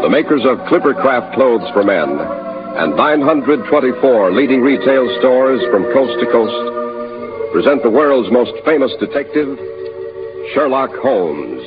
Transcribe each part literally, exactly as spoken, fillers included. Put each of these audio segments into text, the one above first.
makers of Clippercraft clothes for men, and nine hundred twenty-four leading retail stores from coast to coast, present the world's most famous detective, Sherlock Holmes.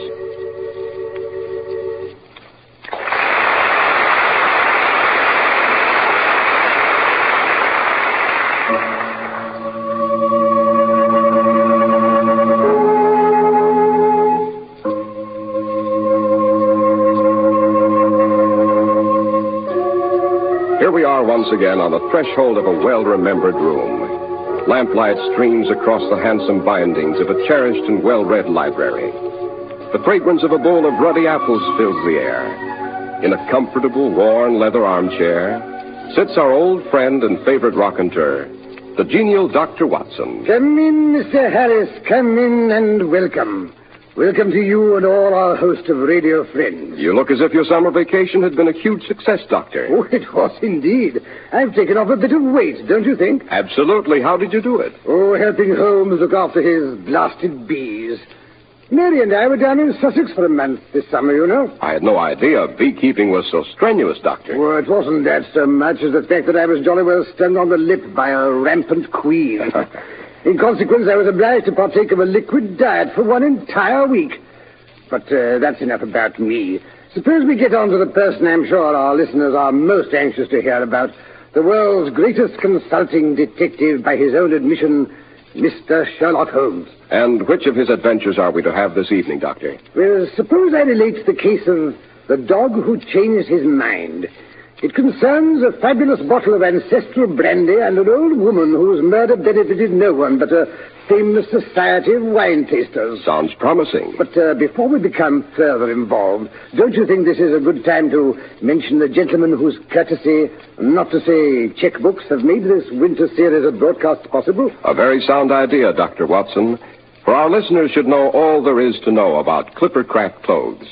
Here we are once again on the threshold of a well-remembered room. Lamplight streams across the handsome bindings of a cherished and well-read library. The fragrance of a bowl of ruddy apples fills the air. In a comfortable, worn leather armchair sits our old friend and favorite raconteur, the genial Doctor Watson. Come in, Mister Harris, come in and welcome. Welcome to you and all our host of radio friends. You look as if your summer vacation had been a huge success, Doctor. Oh, it was indeed. I've taken off a bit of weight, don't you think? Absolutely. How did you do it? Oh, helping Holmes look after his blasted bees. Mary and I were down in Sussex for a month this summer, you know. I had no idea beekeeping was so strenuous, Doctor. Oh, it wasn't that so much as the fact that I was jolly well stung on the lip by a rampant queen. In consequence, I was obliged to partake of a liquid diet for one entire week. But uh, that's enough about me. Suppose we get on to the person I'm sure our listeners are most anxious to hear about, the world's greatest consulting detective by his own admission, Mister Sherlock Holmes. And which of his adventures are we to have this evening, Doctor? Well, suppose I relate the case of the dog who changed his mind. It concerns a fabulous bottle of ancestral brandy and an old woman whose murder benefited no one but a famous society of wine tasters. Sounds promising. But uh, before we become further involved, don't you think this is a good time to mention the gentleman whose courtesy, not to say checkbooks, have made this winter series of broadcasts possible? A very sound idea, Doctor Watson. For our listeners should know all there is to know about Clippercraft clothes.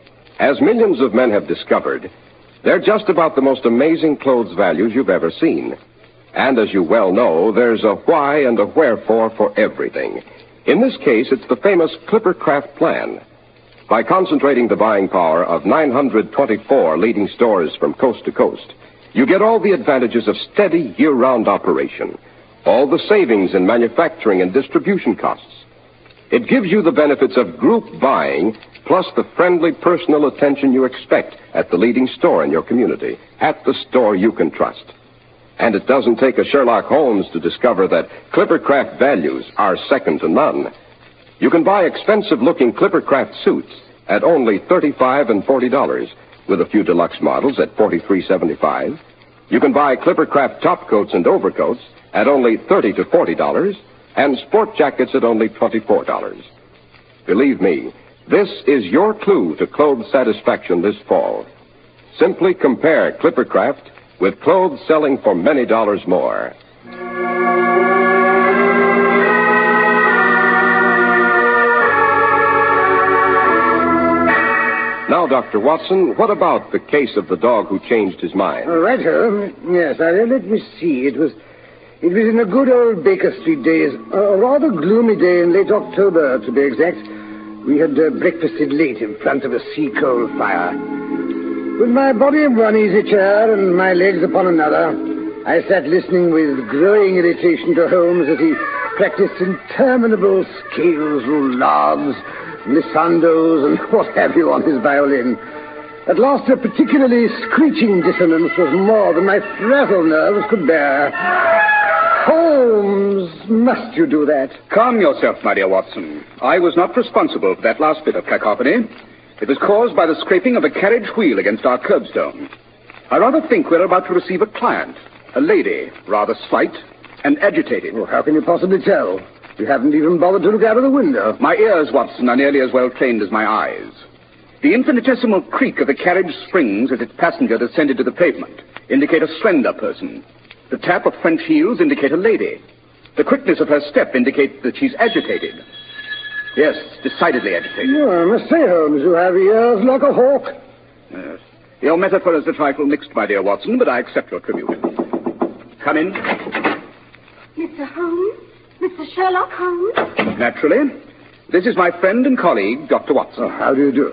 As millions of men have discovered, they're just about the most amazing clothes values you've ever seen. And as you well know, there's a why and a wherefore for everything. In this case, it's the famous Clippercraft plan. By concentrating the buying power of nine hundred twenty-four leading stores from coast to coast, you get all the advantages of steady year-round operation, all the savings in manufacturing and distribution costs. It gives you the benefits of group buying, plus the friendly personal attention you expect at the leading store in your community, at the store you can trust. And it doesn't take a Sherlock Holmes to discover that Clippercraft values are second to none. You can buy expensive-looking Clippercraft suits at only thirty-five dollars and forty dollars, with a few deluxe models at forty-three seventy-five. You can buy Clippercraft topcoats and overcoats at only thirty to forty dollars, and sport jackets at only twenty-four dollars. Believe me, this is your clue to clothes satisfaction this fall. Simply compare Clippercraft with clothes selling for many dollars more. Now, Doctor Watson, what about the case of the dog who changed his mind? All right, Holmes. Yes, uh, let me see. It was... It was in the good old Baker Street days, a rather gloomy day in late October, to be exact. We had uh, breakfasted late in front of a sea-coal fire. With my body in one easy chair and my legs upon another, I sat listening with growing irritation to Holmes as he practiced interminable scales, roulades, glissandos, and what have you on his violin. At last, a particularly screeching dissonance was more than my frazzled nerves could bear. Holmes, must you do that? Calm yourself, my dear Watson. I was not responsible for that last bit of cacophony. It was caused by the scraping of a carriage wheel against our curbstone. I rather think we're about to receive a client, a lady, rather slight and agitated. Well, how can you possibly tell? You haven't even bothered to look out of the window. My ears, Watson, are nearly as well trained as my eyes. The infinitesimal creak of the carriage springs as its passenger descended to the pavement indicate a slender person. The tap of French heels indicate a lady. The quickness of her step indicates that she's agitated. Yes, decidedly agitated. Oh, I must say, Holmes, you have ears like a hawk. Yes. Your metaphor is a trifle mixed, my dear Watson, but I accept your tribute. Come in. Mister Holmes? Mister Sherlock Holmes? Naturally. This is my friend and colleague, Doctor Watson. Oh, how do you do?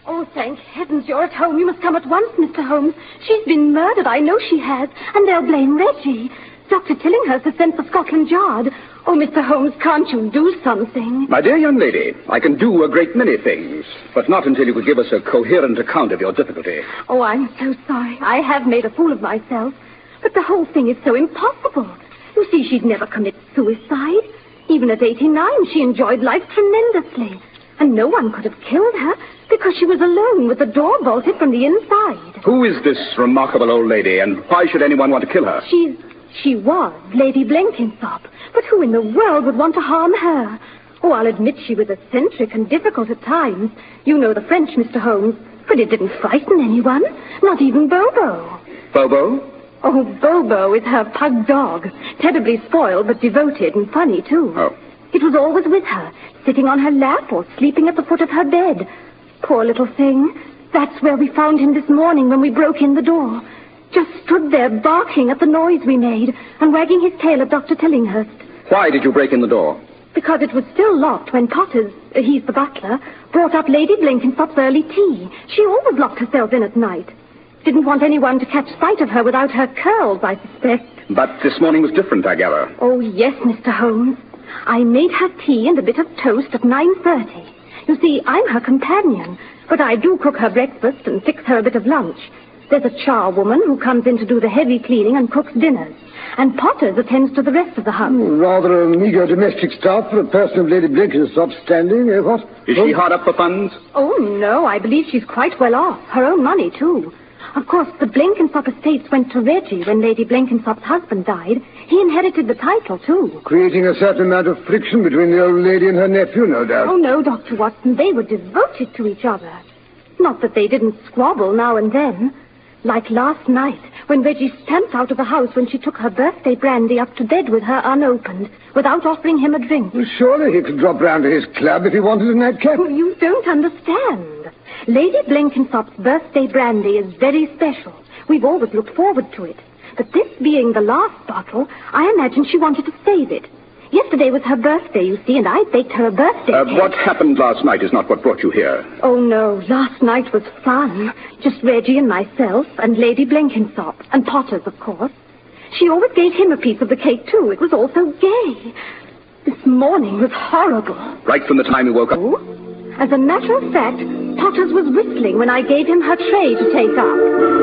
Oh, thank heavens you're at home. You must come at once, Mister Holmes. She's been murdered. I know she has. And they'll blame Reggie. Doctor Tillinghurst has sent for Scotland Yard. Oh, Mister Holmes, can't you do something? My dear young lady, I can do a great many things, but not until you could give us a coherent account of your difficulty. Oh, I'm so sorry. I have made a fool of myself. But the whole thing is so impossible. You see, she'd never commit suicide. Even at eighty-nine, she enjoyed life tremendously. And no one could have killed her because she was alone with the door bolted from the inside. Who is this remarkable old lady, and why should anyone want to kill her? She's... She was Lady Blenkinsop. But who in the world would want to harm her? Oh, I'll admit she was eccentric and difficult at times. You know the French, Mister Holmes. But it didn't frighten anyone. Not even Bobo. Bobo? Oh, Bobo is her pug dog. Terribly spoiled, but devoted and funny, too. Oh. It was always with her, sitting on her lap or sleeping at the foot of her bed. Poor little thing. That's where we found him this morning when we broke in the door. Just stood there barking at the noise we made and wagging his tail at Doctor Tillinghurst. Why did you break in the door? Because it was still locked when Potters, uh, he's the butler, brought up Lady Blenkinsop's early tea. She always locked herself in at night. Didn't want anyone to catch sight of her without her curls, I suspect. But this morning was different, I gather. Oh, yes, Mister Holmes. I made her tea and a bit of toast at nine thirty. You see, I'm her companion, but I do cook her breakfast and fix her a bit of lunch. There's a charwoman who comes in to do the heavy cleaning and cooks dinners. And Potters attends to the rest of the house. Hmm, rather a meager domestic staff for a person of Lady Blenkinsop's standing, eh, what? Is oh. she hard up for funds? Oh, no, I believe she's quite well off. Her own money, too. Of course, the Blenkinsop estates went to Reggie when Lady Blenkinsop's husband died. He inherited the title, too. Creating a certain amount of friction between the old lady and her nephew, no doubt. Oh, no, Doctor Watson. They were devoted to each other. Not that they didn't squabble now and then. Like last night, when Reggie stamped out of the house when she took her birthday brandy up to bed with her unopened, without offering him a drink. Well, surely he could drop round to his club if he wanted a nightcap. Oh, you don't understand. Lady Blenkinsop's birthday brandy is very special. We've always looked forward to it. But this being the last bottle, I imagine she wanted to save it. Yesterday was her birthday, you see, and I baked her a birthday Uh, cake. what happened last night is not what brought you here. Oh, no. Last night was fun. Just Reggie and myself and Lady Blenkinsop. And Potters, of course. She always gave him a piece of the cake, too. It was all so gay. This morning was horrible. Right from the time you woke up? Oh? As a matter of fact, Potters was whistling when I gave him her tray to take up.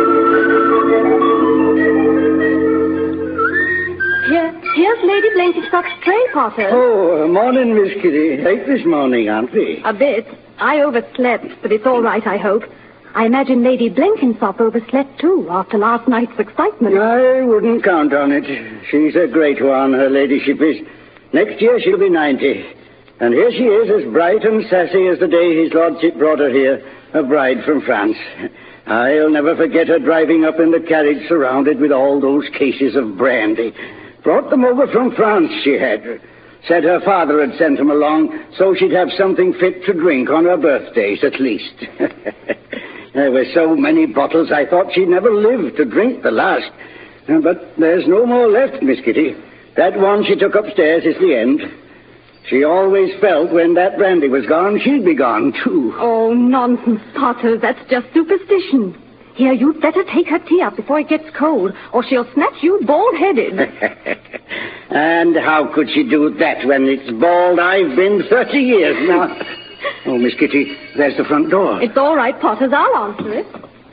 Here, here's Lady Blenkinsop's tray, Potters. Oh, morning, Miss Kitty. Late this morning, aren't we? A bit. I overslept, but it's all right, I hope. I imagine Lady Blenkinsop overslept, too, after last night's excitement. I wouldn't count on it. She's a great one, her ladyship is. Next year she'll be ninety. And here she is, as bright and sassy as the day his lordship brought her here, a bride from France. I'll never forget her driving up in the carriage surrounded with all those cases of brandy. Brought them over from France, she had. Said her father had sent them along so she'd have something fit to drink on her birthdays, at least. There were so many bottles I thought she'd never live to drink the last. But there's no more left, Miss Kitty. That one she took upstairs is the end. She always felt when that brandy was gone, she'd be gone, too. Oh, nonsense, Potters. That's just superstition. Here, you'd better take her tea up before it gets cold, or she'll snatch you bald-headed. And how could she do that when it's bald I've been thirty years now? Oh, Miss Kitty, there's the front door. It's all right, Potters. I'll answer it.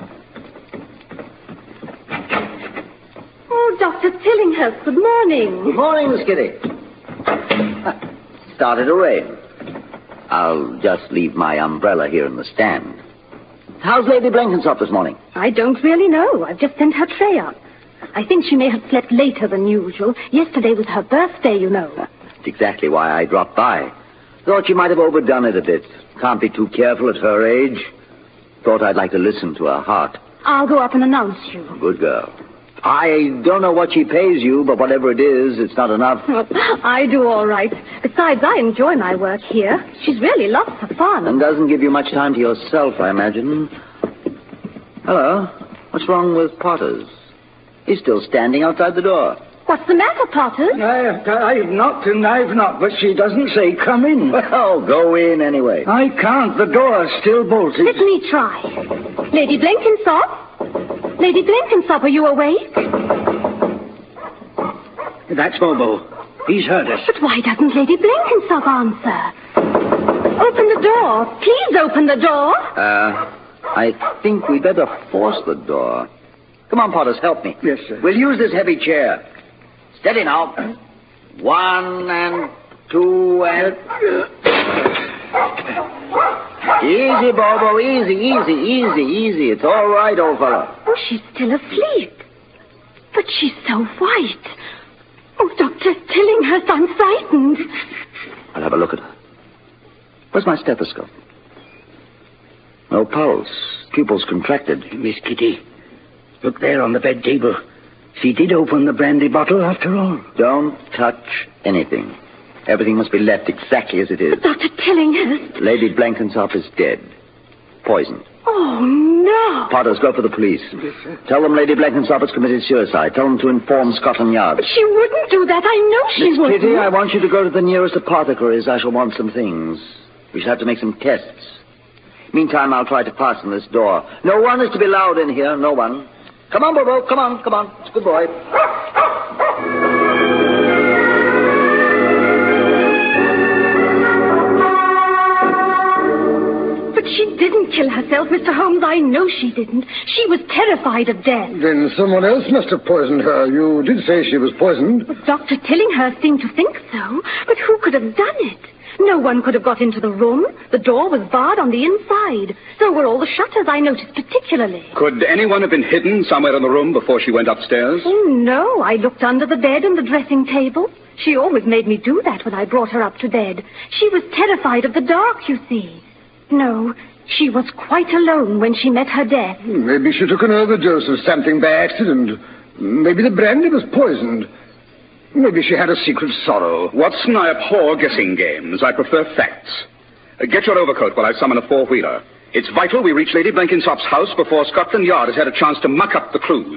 Oh, Doctor Tillinghurst, good morning. Good morning, Miss Kitty. Started to rain. I'll just leave my umbrella here in the stand. How's Lady Blenkinsop this morning? I don't really know. I've just sent her tray up. I think she may have slept later than usual. Yesterday was her birthday, you know. That's exactly why I dropped by. Thought she might have overdone it a bit. Can't be too careful at her age. Thought I'd like to listen to her heart. I'll go up and announce you. Good girl. I don't know what she pays you, but whatever it is, it's not enough. I do all right. Besides, I enjoy my work here. She's really lots of fun. And doesn't give you much time to yourself, I imagine. Hello. What's wrong with Potters? He's still standing outside the door. What's the matter, Potter? I, I've knocked and I've knocked, but she doesn't say come in. Well, go in anyway. I can't. The door's still bolted. Let me try. Lady Blenkinsop? Lady Blenkinsop, are you awake? That's Bobo. He's heard us. But why doesn't Lady Blenkinsop answer? Open the door. Please open the door. Uh, I think we'd better force the door. Come on, Potters, help me. Yes, sir. We'll use this heavy chair. Steady now. One and two and... Easy, Bobo, easy, easy, easy, easy. It's all right, old fellow. Oh, she's still asleep. But she's so white. Oh, Doctor Tillinghurst, I'm frightened. I'll have a look at her. Where's my stethoscope? No pulse. Pupils contracted. Miss Kitty, look there on the bed table. She did open the brandy bottle after all. Don't touch anything. Everything must be left exactly as it is. But Doctor Tillinghurst... Lady Blenkinsop is dead. Poisoned. Oh, no. Potters, go for the police. Yes, sir. Tell them Lady Blenkinsop has committed suicide. Tell them to inform Scotland Yard. But she wouldn't do that. I know she Miss wouldn't. Kitty, I want you to go to the nearest apothecary's. I shall want some things. We shall have to make some tests. Meantime, I'll try to fasten this door. No one is to be loud in here. No one. Come on, Bobo. Come on, come on. It's a good boy. But she didn't kill herself, Mister Holmes. I know she didn't. She was terrified of death. Then someone else must have poisoned her. You did say she was poisoned. But Doctor Tillinghurst seemed to think so. But who could have done it? No one could have got into the room. The door was barred on the inside. So were all the shutters, I noticed particularly. Could anyone have been hidden somewhere in the room before she went upstairs? Oh, no. I looked under the bed and the dressing table. She always made me do that when I brought her up to bed. She was terrified of the dark, you see. No, she was quite alone when she met her death. Maybe she took an overdose of something by accident. Maybe the brandy was poisoned. Maybe she had a secret sorrow. Watson, I abhor guessing games. I prefer facts. Uh, get your overcoat while I summon a four-wheeler. It's vital we reach Lady Blenkinsop's house before Scotland Yard has had a chance to muck up the clues.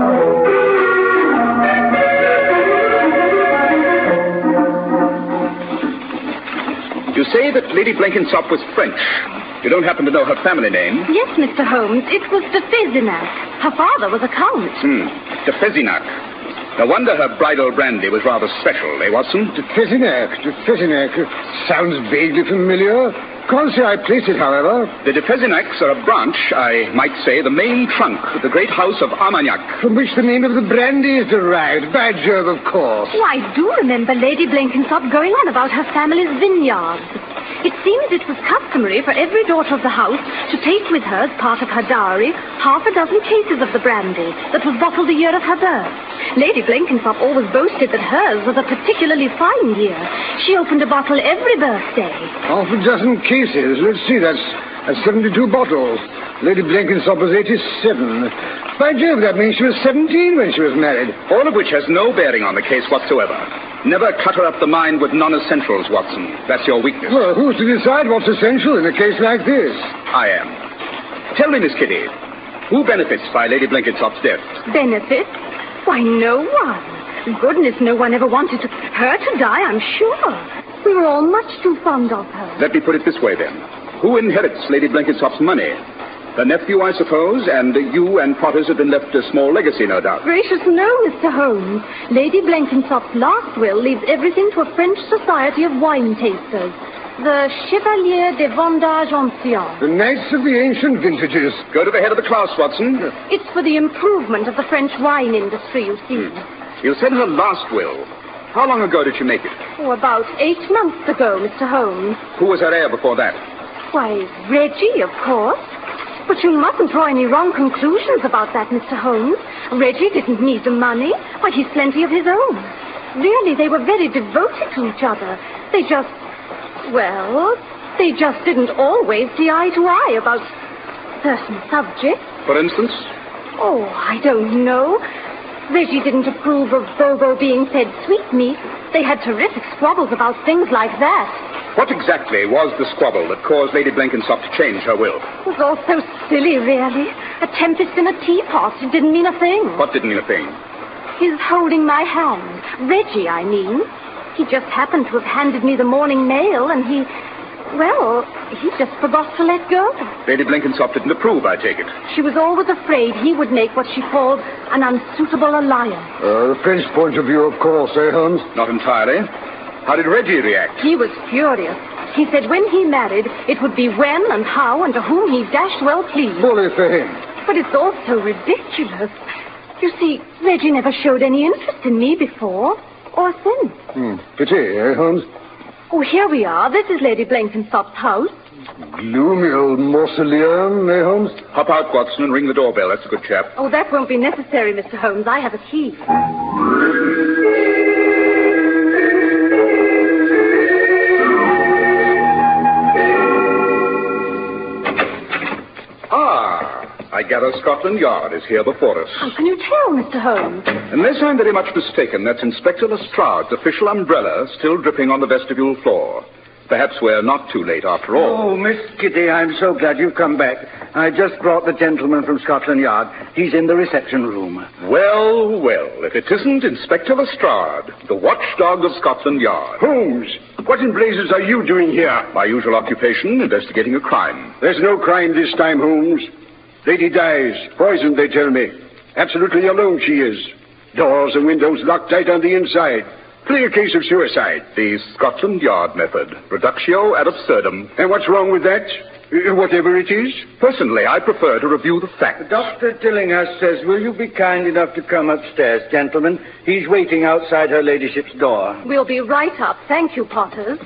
You say that Lady Blenkinsop was French. You don't happen to know her family name? Yes, Mister Holmes. It was de Fezinac. Her father was a count. Hmm. De Fezinac. No wonder her bridal brandy was rather special, eh, Watson? De Fezinac, de Fezinac. Sounds vaguely familiar. Can't say I place it, however. The de Fezinacs are a branch, I might say, the main trunk of the great house of Armagnac. From which the name of the brandy is derived. By Jove, of course. Oh, I do remember Lady Blenkinsop going on about her family's vineyards. It seems it was customary for every daughter of the house to take with her, as part of her dowry, half a dozen cases of the brandy that was bottled the year of her birth. Lady Blenkinsop always boasted that hers was a particularly fine year. She opened a bottle every birthday. Half a dozen cases. Let's see, that's, that's seventy-two bottles. Lady Blenkinsop was eighty-seven. By Jove, that means she was seventeen when she was married. All of which has no bearing on the case whatsoever. Never clutter up the mind with non-essentials, Watson. That's your weakness. Well, who's to decide what's essential in a case like this? I am. Tell me, Miss Kitty, who benefits by Lady Blenkinsop's death? Benefits? Why, no one. Goodness, no one ever wanted to, her to die, I'm sure. We were all much too fond of her. Let me put it this way, then. Who inherits Lady Blenkinsop's money? Her nephew, I suppose, and you and Potters have been left a small legacy, no doubt. Gracious, no, Mister Holmes. Lady Blenkinsop's last will leaves everything to a French society of wine tasters. The Chevalier des Vendages Anciens. The Knights of the Ancient Vintages. Go to the head of the class, Watson. It's for the improvement of the French wine industry, you see. Hmm. You said her last will. How long ago did she make it? Oh, about eight months ago, Mister Holmes. Who was her heir before that? Why, Reggie, of course. But you mustn't draw any wrong conclusions about that, Mister Holmes. Reggie didn't need the money. Why, he's plenty of his own. Really, they were very devoted to each other. They just... Well, they just didn't always see eye to eye about certain subjects. For instance? Oh, I don't know. Reggie didn't approve of Bobo being fed sweetmeats. They had terrific squabbles about things like that. What exactly was the squabble that caused Lady Blenkinsop to change her will? It was all so silly, really. A tempest in a teapot. It didn't mean a thing. What didn't mean a thing? He's holding my hand. Reggie, I mean. He just happened to have handed me the morning mail, and he... Well, he just forgot to let go. Lady Blenkinsop didn't approve, I take it. She was always afraid he would make what she called an unsuitable alliance. Uh, the French point of view, of course, eh, Holmes? Not entirely. How did Reggie react? He was furious. He said when he married, it would be when and how and to whom he dashed well pleased. Bully for him. But it's all so ridiculous. You see, Reggie never showed any interest in me before or since. Hmm. Pity, eh, Holmes? Oh, here we are. This is Lady Blenkinsop's house. Gloomy old mausoleum, eh, Holmes? Hop out, Watson, and ring the doorbell. That's a good chap. Oh, that won't be necessary, Mister Holmes. I have a key. I gather Scotland Yard is here before us. How can you tell, Mister Holmes? Unless I'm very much mistaken, that's Inspector Lestrade's official umbrella still dripping on the vestibule floor. Perhaps we're not too late after all. Oh, Miss Kitty, I'm so glad you've come back. I just brought the gentleman from Scotland Yard. He's in the reception room. Well, well, if it isn't Inspector Lestrade, the watchdog of Scotland Yard. Holmes, what in blazes are you doing here? My usual occupation, investigating a crime. There's no crime this time, Holmes. Lady dies. Poisoned, they tell me. Absolutely alone she is. Doors and windows locked tight on the inside. Clear case of suicide. The Scotland Yard method. Reductio ad absurdum. And what's wrong with that? Uh, whatever it is? Personally, I prefer to review the facts. Doctor Tillinghurst says, will you be kind enough to come upstairs, gentlemen? He's waiting outside her ladyship's door. We'll be right up. Thank you, Potters.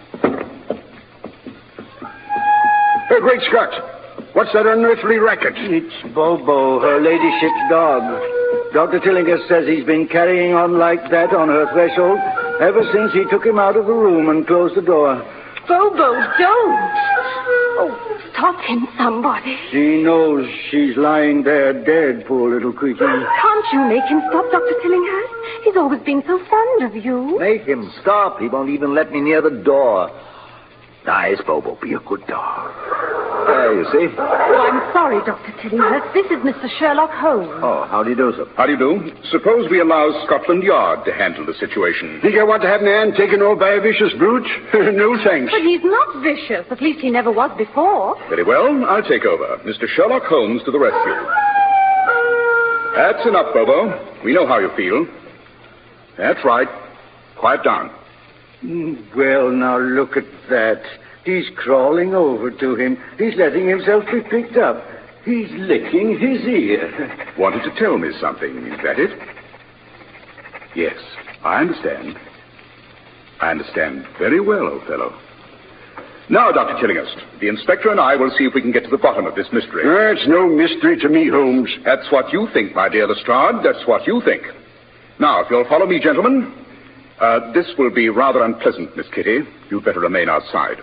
Oh, great Scott. What's that unearthly racket? It's Bobo, her ladyship's dog. Doctor Tillinghurst says he's been carrying on like that on her threshold ever since he took him out of the room and closed the door. Bobo, don't! Oh, stop him, somebody. She knows she's lying there dead, poor little creature. Can't you make him stop, Doctor Tillinghurst? He's always been so fond of you. Make him stop. He won't even let me near the door. Nice, Bobo. Be a good dog. There, you see. Oh, I'm sorry, Doctor Tillinghurst. This is Mister Sherlock Holmes. Oh, how do you do, sir? How do you do? Suppose we allow Scotland Yard to handle the situation. Think I want to have my hand taken off by a vicious brute? No, thanks. But he's not vicious. At least he never was before. Very well. I'll take over. Mister Sherlock Holmes to the rescue. That's enough, Bobo. We know how you feel. That's right. Quiet down. Well, now look at that. He's crawling over to him. He's letting himself be picked up. He's licking his ear. Wanted to tell me something, is that it? Yes, I understand. I understand very well, old fellow. Now, Doctor Tillinghurst, the inspector and I will see if we can get to the bottom of this mystery. It's no mystery to me, Holmes. That's what you think, my dear Lestrade. That's what you think. Now, if you'll follow me, gentlemen... Uh, this will be rather unpleasant, Miss Kitty. You'd better remain outside.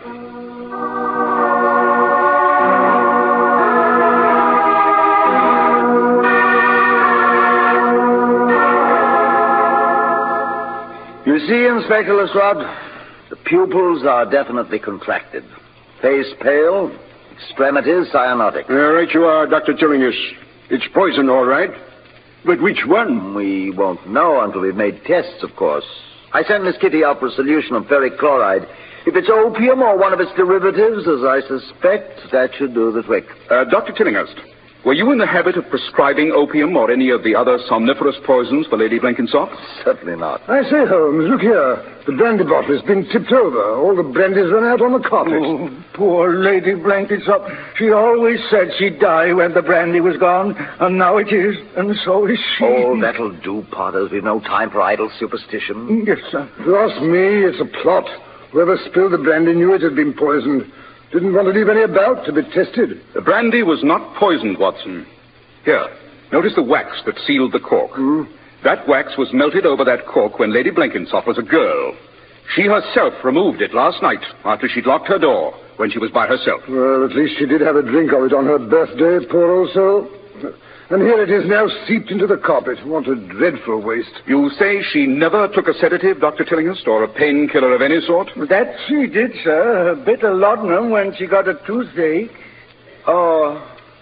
You see, Inspector Lestrade, the pupils are definitely contracted. Face pale, extremities cyanotic. Uh, right you are, Doctor Tillinghurst. It's poison, all right. But which one? We won't know until we've made tests, of course. I sent Miss Kitty out for a solution of ferric chloride. If it's opium or one of its derivatives, as I suspect, that should do the trick. Uh, Doctor Tillinghurst, were you in the habit of prescribing opium or any of the other somniferous poisons for Lady Blenkinsop? Certainly not. I say, Holmes, look here. The brandy bottle has been tipped over. All the brandy's run out on the carpet. Oh, poor Lady Blenkinsop. She always said she'd die when the brandy was gone, and now it is, and so is she. Oh, that'll do, Potters. We've no time for idle superstition. Yes, sir. If you ask me, it's a plot. Whoever spilled the brandy knew it had been poisoned. Didn't want to leave any about to be tested. The brandy was not poisoned, Watson. Here, notice the wax that sealed the cork. Hmm? That wax was melted over that cork when Lady Blenkinsop was a girl. She herself removed it last night after she'd locked her door when she was by herself. Well, at least she did have a drink of it on her birthday, poor old soul. And here it is now seeped into the carpet. What a dreadful waste. You say she never took a sedative, Doctor Tillinghurst, or a painkiller of any sort? That she did, sir. A bit of laudanum when she got a toothache. Oh,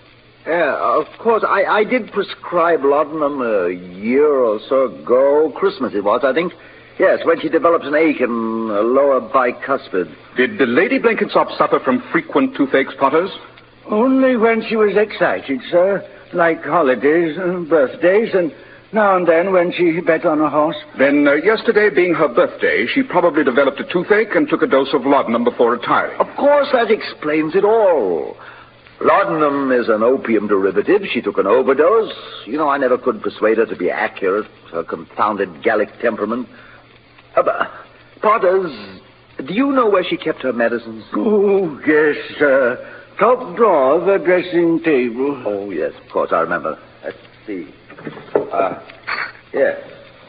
Yeah, of course. I, I did prescribe laudanum a year or so ago. Christmas it was, I think. Yes, when she developed an ache in a lower bicuspid. Did the Lady Blenkinsop suffer from frequent toothaches, Potters? Only when she was excited, sir. Like holidays, uh, birthdays, and now and then when she bet on a horse. Then uh, yesterday being her birthday, she probably developed a toothache and took a dose of laudanum before retiring. Of course, that explains it all. Laudanum is an opium derivative. She took an overdose. You know, I never could persuade her to be accurate. Her confounded Gallic temperament. Uh, but, Potters, do you know where she kept her medicines? Oh, yes, sir. Top drawer of the dressing table. Oh, yes, of course, I remember. Let's see. Uh, yes.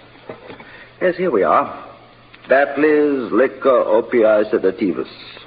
Yes, here we are. Batley's Liquor Opii Sedativus.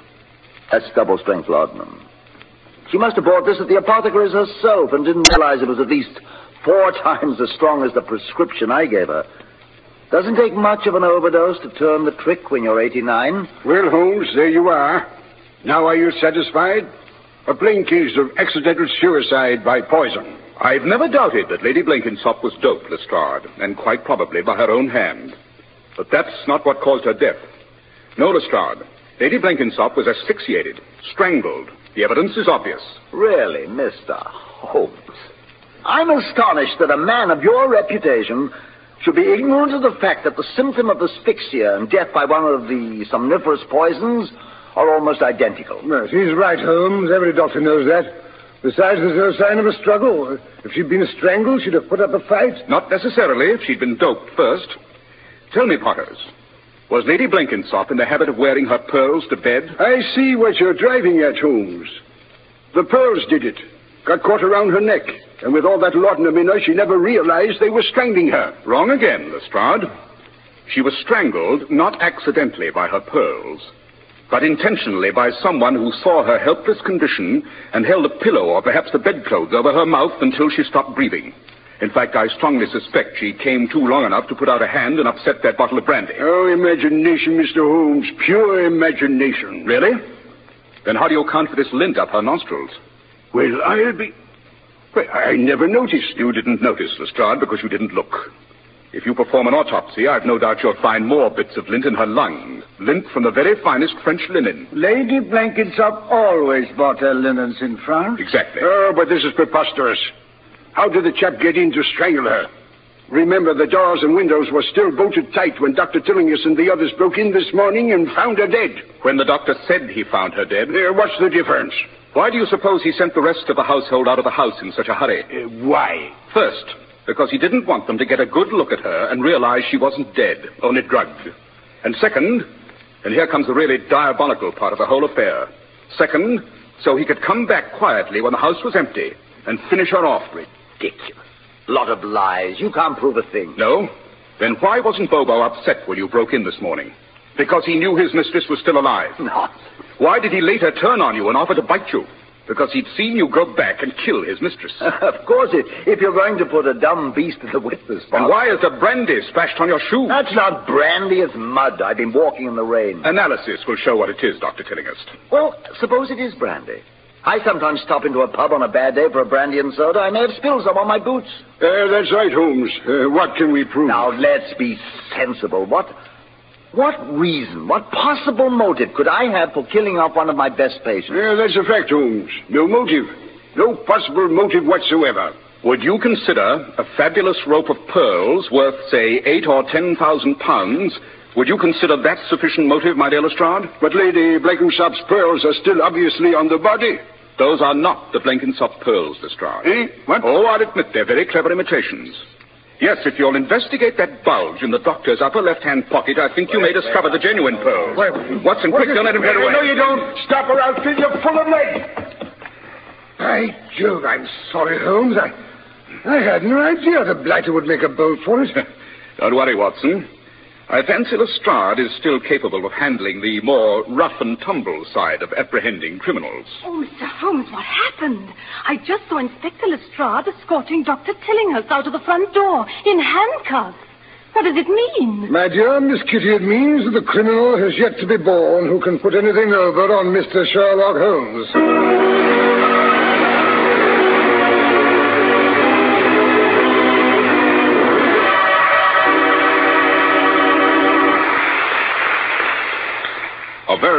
That's double-strength laudanum. She must have bought this at the apothecary's herself and didn't realize it was at least four times as strong as the prescription I gave her. Doesn't take much of an overdose to turn the trick when you're eighty-nine. Well, Holmes, there you are. Now are you satisfied? A plain case of accidental suicide by poison. I've never doubted that Lady Blenkinsop was doped, Lestrade, and quite probably by her own hand. But that's not what caused her death. No, Lestrade. Lady Blenkinsop was asphyxiated, strangled. The evidence is obvious. Really, Mister Holmes? I'm astonished that a man of your reputation should be ignorant of the fact that the symptom of asphyxia and death by one of the somniferous poisons are almost identical. Yes, he's right, Holmes. Every doctor knows that. Besides, there's no sign of a struggle. If she'd been strangled, she'd have put up a fight. Not necessarily if she'd been doped first. Tell me, Potters, was Lady Blenkinsop in the habit of wearing her pearls to bed? I see what you're driving at, Holmes. The pearls did it. Got caught around her neck. And with all that laudanum in her, she never realized they were strangling her. Wrong again, Lestrade. She was strangled not accidentally by her pearls, but intentionally by someone who saw her helpless condition and held a pillow or perhaps the bedclothes over her mouth until she stopped breathing. In fact, I strongly suspect she came too long enough to put out a hand and upset that bottle of brandy. Oh, imagination, Mister Holmes. Pure imagination. Really? Then how do you account for this lint up her nostrils? Well, I'll be... Well, I never noticed. You didn't notice, Lestrade, because you didn't look. If you perform an autopsy, I've no doubt you'll find more bits of lint in her lungs. Lint from the very finest French linen. Lady Blenkinsop always bought her linens in France. Exactly. Oh, but this is preposterous. How did the chap get in to strangle her? Remember, the doors and windows were still bolted tight when Doctor Tillinghast and the others broke in this morning and found her dead. When the doctor said he found her dead? Uh, what's the difference? Why do you suppose he sent the rest of the household out of the house in such a hurry? Uh, why? First, because he didn't want them to get a good look at her and realize she wasn't dead, only drugged. And second, and here comes the really diabolical part of the whole affair. Second, so he could come back quietly when the house was empty and finish her off. Ridiculous. Lot of lies. You can't prove a thing. No? Then why wasn't Bobo upset when you broke in this morning? Because he knew his mistress was still alive. No. Why did he later turn on you and offer to bite you? Because he'd seen you go back and kill his mistress. Of course, if, if you're going to put a dumb beast in the witness box. And why is the brandy splashed on your shoe? That's not brandy, it's mud. I've been walking in the rain. Analysis will show what it is, Doctor Tillinghast. Well, suppose it is brandy. I sometimes stop into a pub on a bad day for a brandy and soda. I may have spilled some on my boots. Uh, that's right, Holmes. Uh, what can we prove? Now, let's be sensible. What... What reason, what possible motive could I have for killing off one of my best patients? Yeah, that's a fact, Holmes. No motive. No possible motive whatsoever. Would you consider a fabulous rope of pearls worth, say, eight or ten thousand pounds? Would you consider that sufficient motive, my dear Lestrade? But Lady Blenkinsop's pearls are still obviously on the body. Those are not the Blenkinsop pearls, Lestrade. Eh? What? Oh, I'll admit they're very clever imitations. Yes, if you'll investigate that bulge in the doctor's upper left-hand pocket, I think you may discover the genuine pearls. Wait, Watson, quick, don't let him get away. No, you don't. Stop or I'll fill you full of lead. By Jove, I'm sorry, Holmes. I, I had no idea the blighter would make a bolt for it. Don't worry, Watson. I fancy Lestrade is still capable of handling the more rough-and-tumble side of apprehending criminals. Oh, Mister Holmes, what happened? I just saw Inspector Lestrade escorting Doctor Tillinghast out of the front door in handcuffs. What does it mean? My dear Miss Kitty, it means that the criminal has yet to be born who can put anything over on Mister Sherlock Holmes.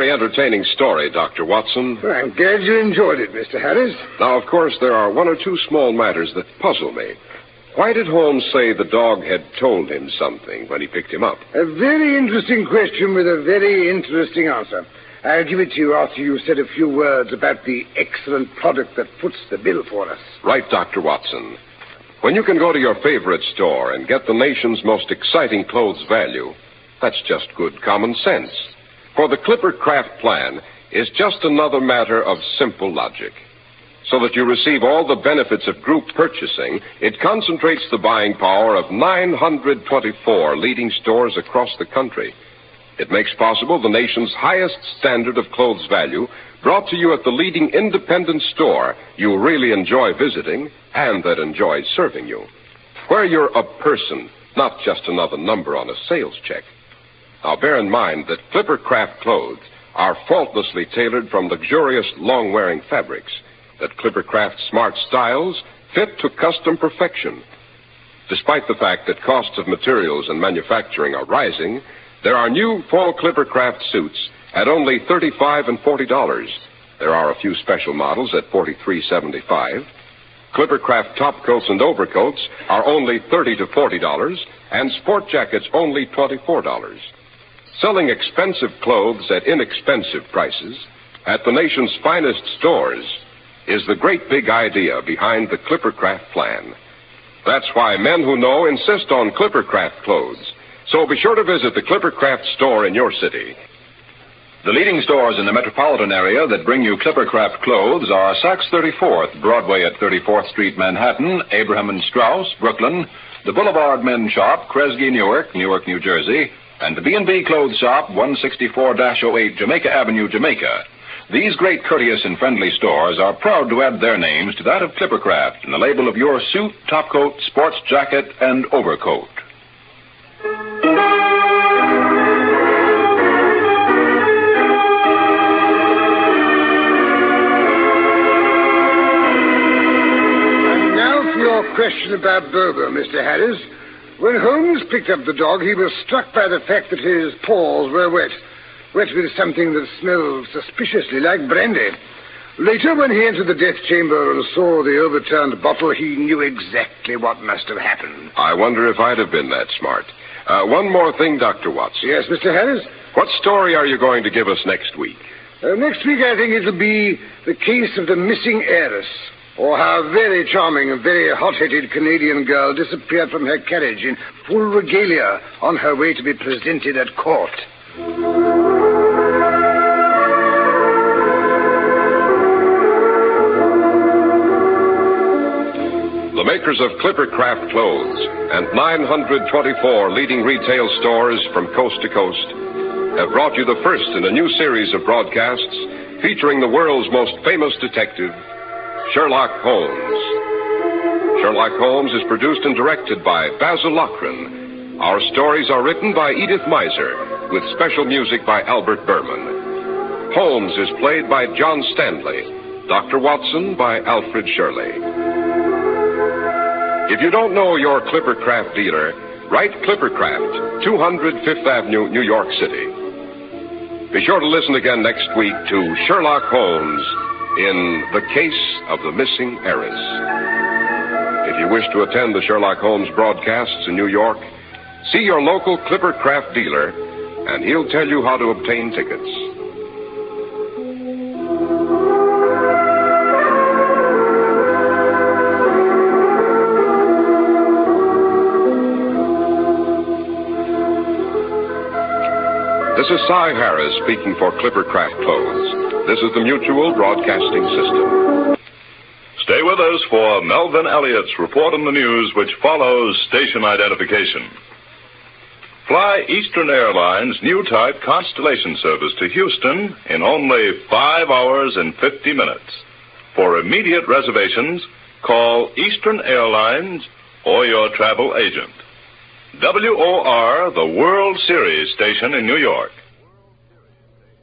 very entertaining story, Doctor Watson. Well, I'm glad you enjoyed it, Mister Harris. Now, of course, there are one or two small matters that puzzle me. Why did Holmes say the dog had told him something when he picked him up? A very interesting question with a very interesting answer. I'll give it to you after you've said a few words about the excellent product that foots the bill for us. Right, Doctor Watson. When you can go to your favorite store and get the nation's most exciting clothes value, that's just good common sense. For the Clipper Craft plan is just another matter of simple logic. So that you receive all the benefits of group purchasing, it concentrates the buying power of nine hundred twenty-four leading stores across the country. It makes possible the nation's highest standard of clothes value, brought to you at the leading independent store you really enjoy visiting and that enjoys serving you. Where you're a person, not just another number on a sales check. Now bear in mind that Clipper Craft clothes are faultlessly tailored from luxurious long-wearing fabrics, that Clipper Craft smart styles fit to custom perfection. Despite the fact that costs of materials and manufacturing are rising, there are new fall Clipper Craft suits at only thirty-five dollars and forty dollars. There are a few special models at forty-three seventy-five. Clipper Craft top coats and overcoats are only thirty to forty dollars, and sport jackets only twenty-four dollars. Selling expensive clothes at inexpensive prices at the nation's finest stores is the great big idea behind the Clipper Craft plan. That's why men who know insist on Clipper Craft clothes. So be sure to visit the Clipper Craft store in your city. The leading stores in the metropolitan area that bring you Clipper Craft clothes are Saks thirty-fourth, Broadway at thirty-fourth Street, Manhattan, Abraham and Straus, Brooklyn, the Boulevard Men's Shop, Kresge, Newark, Newark, New Jersey, and the B and B Clothes Shop, one sixty-four oh eight Jamaica Avenue, Jamaica. These great, courteous, and friendly stores are proud to add their names to that of Clipper Craft in the label of your suit, topcoat, sports jacket, and overcoat. And now for your question about Bobo, Mister Harris. When Holmes picked up the dog, he was struck by the fact that his paws were wet. Wet with something that smelled suspiciously like brandy. Later, when he entered the death chamber and saw the overturned bottle, he knew exactly what must have happened. I wonder if I'd have been that smart. Uh, one more thing, Doctor Watson. Yes, Mister Harris? What story are you going to give us next week? Uh, next week, I think it'll be the case of the missing heiress. Or how a very charming and very hot-headed Canadian girl disappeared from her carriage in full regalia on her way to be presented at court. The makers of Clipper Craft clothes and nine hundred twenty-four leading retail stores from coast to coast have brought you the first in a new series of broadcasts featuring the world's most famous detective, Sherlock Holmes. Sherlock Holmes is produced and directed by Basil Lochran. Our stories are written by Edith Miser, with special music by Albert Berman. Holmes is played by John Stanley, Doctor Watson by Alfred Shirley. If you don't know your Clipper Craft dealer, write Clipper Craft, two hundred Fifth Avenue, New York City. Be sure to listen again next week to Sherlock Holmes in The Case of the Missing Heiress. If you wish to attend the Sherlock Holmes broadcasts in New York, see your local Clipper Craft dealer, and he'll tell you how to obtain tickets. This is Cy Harris speaking for Clipper Craft Clothes. This is the Mutual Broadcasting System. Stay with us for Melvin Elliott's report on the news, which follows station identification. Fly Eastern Airlines' new type Constellation service to Houston in only five hours and fifty minutes. For immediate reservations, call Eastern Airlines or your travel agent. W O R, the World Series station in New York.